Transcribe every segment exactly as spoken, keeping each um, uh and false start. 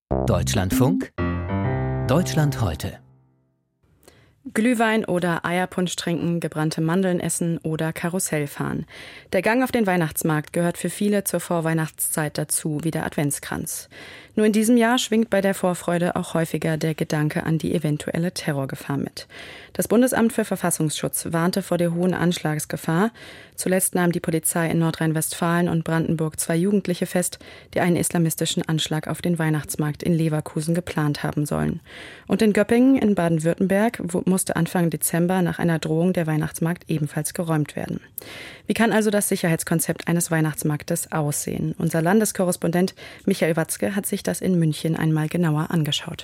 Deutschlandfunk, Deutschland heute. Glühwein oder Eierpunsch trinken, gebrannte Mandeln essen oder Karussell fahren. Der Gang auf den Weihnachtsmarkt gehört für viele zur Vorweihnachtszeit dazu, wie der Adventskranz. Nur in diesem Jahr schwingt bei der Vorfreude auch häufiger der Gedanke an die eventuelle Terrorgefahr mit. Das Bundesamt für Verfassungsschutz warnte vor der hohen Anschlagsgefahr. Zuletzt nahm die Polizei in Nordrhein-Westfalen und Brandenburg zwei Jugendliche fest, die einen islamistischen Anschlag auf den Weihnachtsmarkt in Leverkusen geplant haben sollen. Und in Göppingen in Baden-Württemberg musste Anfang Dezember nach einer Drohung der Weihnachtsmarkt ebenfalls geräumt werden. Wie kann also das Sicherheitskonzept eines Weihnachtsmarktes aussehen? Unser Landeskorrespondent Michael Watzke hat sich das in München einmal genauer angeschaut.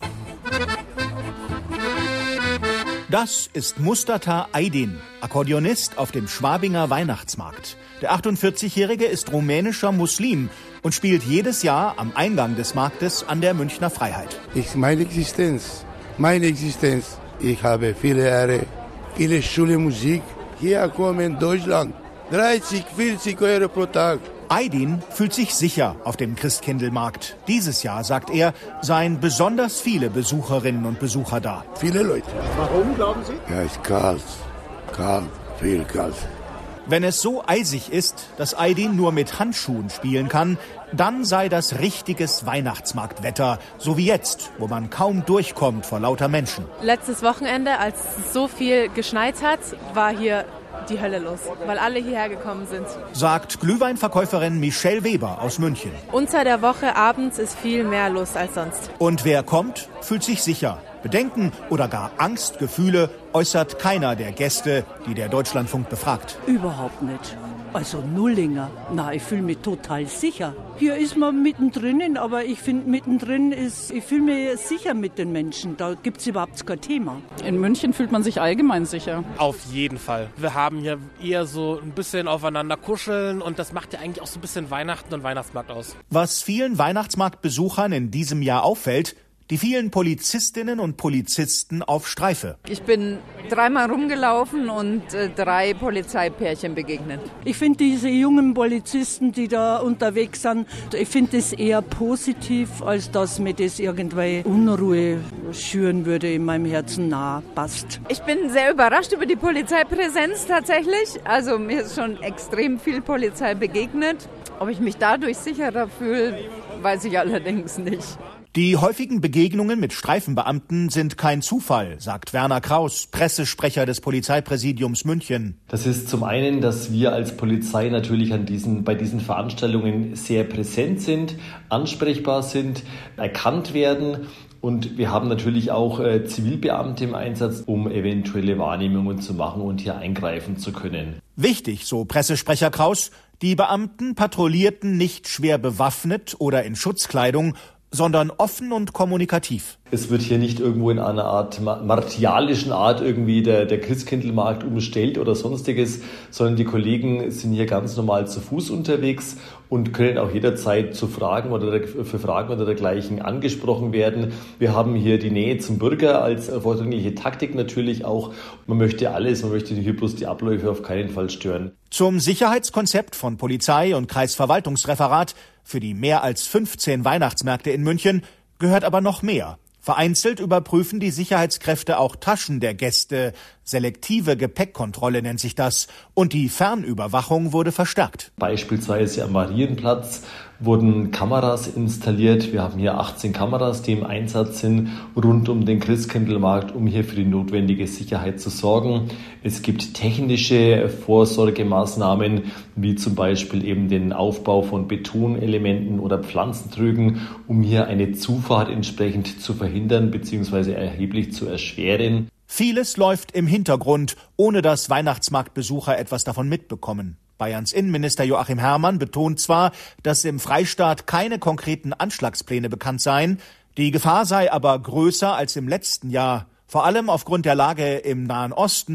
Das ist Mustafa Aydin, Akkordeonist auf dem Schwabinger Weihnachtsmarkt. Der achtundvierzigjährige ist rumänischer Muslim und spielt jedes Jahr am Eingang des Marktes an der Münchner Freiheit. Ich meine Existenz, meine Existenz. Ich habe viele Jahre, viele Schule Musik. Hier kommen in Deutschland dreißig, vierzig Euro pro Tag. Aydin fühlt sich sicher auf dem Christkindlmarkt. Dieses Jahr, sagt er, seien besonders viele Besucherinnen und Besucher da. Viele Leute. Warum, glauben Sie? Ja, es ist kalt, kalt, viel kalt. Wenn es so eisig ist, dass Aydin nur mit Handschuhen spielen kann, dann sei das richtiges Weihnachtsmarktwetter, so wie jetzt, wo man kaum durchkommt vor lauter Menschen. Letztes Wochenende, als es so viel geschneit hat, war hier die Hölle los, weil alle hierher gekommen sind. Sagt Glühweinverkäuferin Michelle Weber aus München. Unter der Woche abends ist viel mehr los als sonst. Und wer kommt, fühlt sich sicher. Bedenken oder gar Angstgefühle äußert keiner der Gäste, die der Deutschlandfunk befragt. Überhaupt nicht. Also Nullinger. Na, ich fühle mich total sicher. Hier ist man mittendrin, aber ich finde mittendrin ist, ich fühle mich sicher mit den Menschen. Da gibt es überhaupt kein Thema. In München fühlt man sich allgemein sicher. Auf jeden Fall. Wir haben hier eher so ein bisschen aufeinander kuscheln und das macht ja eigentlich auch so ein bisschen Weihnachten und Weihnachtsmarkt aus. Was vielen Weihnachtsmarktbesuchern in diesem Jahr auffällt: die vielen Polizistinnen und Polizisten auf Streife. Ich bin dreimal rumgelaufen und äh, drei Polizeipärchen begegnet. Ich finde diese jungen Polizisten, die da unterwegs sind, ich finde das eher positiv, als dass mir das irgendwie Unruhe schüren würde in meinem Herzen. Nah passt. Ich bin sehr überrascht über die Polizeipräsenz tatsächlich. Also mir ist schon extrem viel Polizei begegnet. Ob ich mich dadurch sicherer fühle, weiß ich allerdings nicht. Die häufigen Begegnungen mit Streifenbeamten sind kein Zufall, sagt Werner Kraus, Pressesprecher des Polizeipräsidiums München. Das ist zum einen, dass wir als Polizei natürlich an diesen, bei diesen Veranstaltungen sehr präsent sind, ansprechbar sind, erkannt werden. Und wir haben natürlich auch äh, Zivilbeamte im Einsatz, um eventuelle Wahrnehmungen zu machen und hier eingreifen zu können. Wichtig, so Pressesprecher Kraus, die Beamten patrouillierten nicht schwer bewaffnet oder in Schutzkleidung, sondern offen und kommunikativ. Es wird hier nicht irgendwo in einer Art martialischen Art irgendwie der, der Christkindlmarkt umstellt oder sonstiges, sondern die Kollegen sind hier ganz normal zu Fuß unterwegs und können auch jederzeit zu Fragen oder für Fragen oder dergleichen angesprochen werden. Wir haben hier die Nähe zum Bürger als vordringliche Taktik natürlich auch. Man möchte alles, man möchte hier bloß die Abläufe auf keinen Fall stören. Zum Sicherheitskonzept von Polizei und Kreisverwaltungsreferat für die mehr als fünfzehn Weihnachtsmärkte in München gehört aber noch mehr. Vereinzelt überprüfen die Sicherheitskräfte auch Taschen der Gäste. Selektive Gepäckkontrolle nennt sich das. Und die Fernüberwachung wurde verstärkt. Beispielsweise am Marienplatz wurden Kameras installiert. Wir haben hier achtzehn Kameras, die im Einsatz sind, rund um den Christkindlmarkt, um hier für die notwendige Sicherheit zu sorgen. Es gibt technische Vorsorgemaßnahmen, wie zum Beispiel eben den Aufbau von Betonelementen oder Pflanzentrügen, um hier eine Zufahrt entsprechend zu verhindern bzw. erheblich zu erschweren. Vieles läuft im Hintergrund, ohne dass Weihnachtsmarktbesucher etwas davon mitbekommen. Bayerns Innenminister Joachim Herrmann betont zwar, dass im Freistaat keine konkreten Anschlagspläne bekannt seien, die Gefahr sei aber größer als im letzten Jahr. Vor allem aufgrund der Lage im Nahen Osten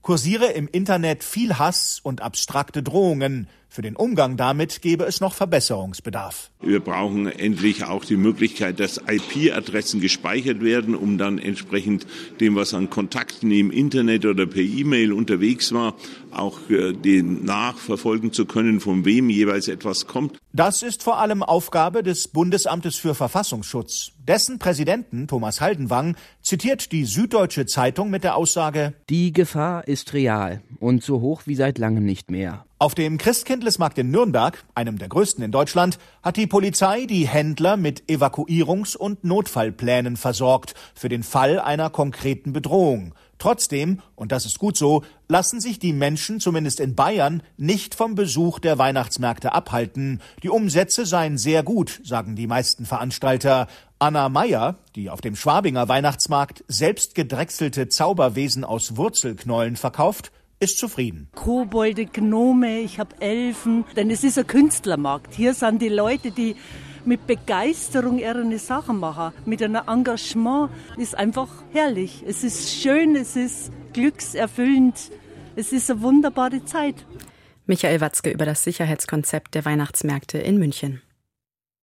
kursiere im Internet viel Hass und abstrakte Drohungen. Für den Umgang damit gebe es noch Verbesserungsbedarf. Wir brauchen endlich auch die Möglichkeit, dass I P-Adressen gespeichert werden, um dann entsprechend dem, was an Kontakten im Internet oder per E-Mail unterwegs war, auch den nachverfolgen zu können, von wem jeweils etwas kommt. Das ist vor allem Aufgabe des Bundesamtes für Verfassungsschutz. Dessen Präsidenten Thomas Haldenwang zitiert die Süddeutsche Zeitung mit der Aussage: Die Gefahr ist real und so hoch wie seit langem nicht mehr. Auf dem Christkindlesmarkt in Nürnberg, einem der größten in Deutschland, hat die Polizei die Händler mit Evakuierungs- und Notfallplänen versorgt für den Fall einer konkreten Bedrohung. Trotzdem, und das ist gut so, lassen sich die Menschen, zumindest in Bayern, nicht vom Besuch der Weihnachtsmärkte abhalten. Die Umsätze seien sehr gut, sagen die meisten Veranstalter. Anna Meyer, die auf dem Schwabinger Weihnachtsmarkt selbst gedrechselte Zauberwesen aus Wurzelknollen verkauft, ist zufrieden. Kobolde, Gnome, ich habe Elfen, denn es ist ein Künstlermarkt. Hier sind die Leute, die mit Begeisterung ihre Sachen machen, mit einem Engagement. Ist einfach herrlich. Es ist schön, es ist glückserfüllend, es ist eine wunderbare Zeit. Michael Watzke über das Sicherheitskonzept der Weihnachtsmärkte in München.